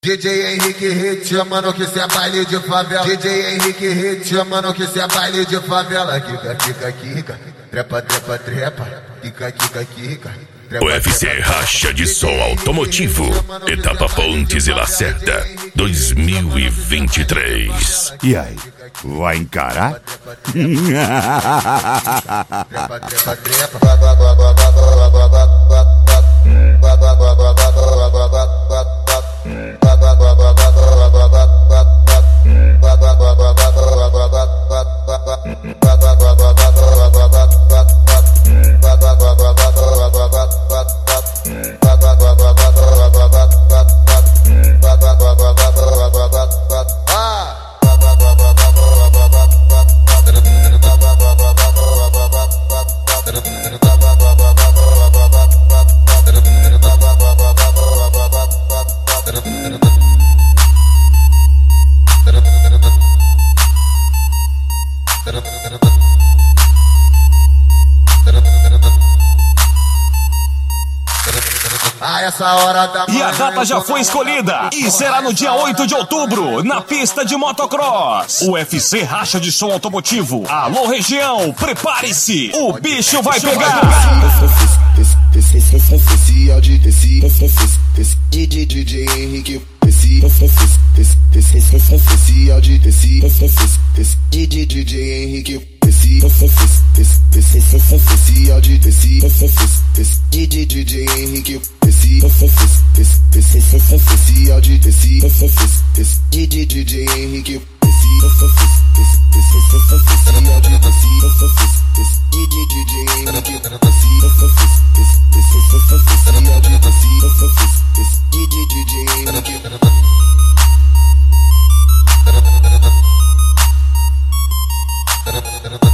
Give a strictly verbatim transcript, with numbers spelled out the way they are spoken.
D J Henrique Hit, mano, que cê é baile de favela. D J Henrique Hit, mano, que cê é baile de favela. Kika, kika, kika, trepa, trepa, trepa, kika, kika, kika. U F C Racha de Som Automotivo, etapa Pontes e Lacerda, dois mil e vinte e três. E aí, vai encarar? Trepa, trepa, trepa. Ah, essa hora da e a data já foi escolhida e será no dia oito de outubro, na pista de motocross. U F C Racha de Som Automotivo. Alô, região, prepare-se, o bicho vai pegar. Especial de D J Henrique. Especial de D J Henrique. Especial de D J Henrique. Especial de D J Henrique. Henrique.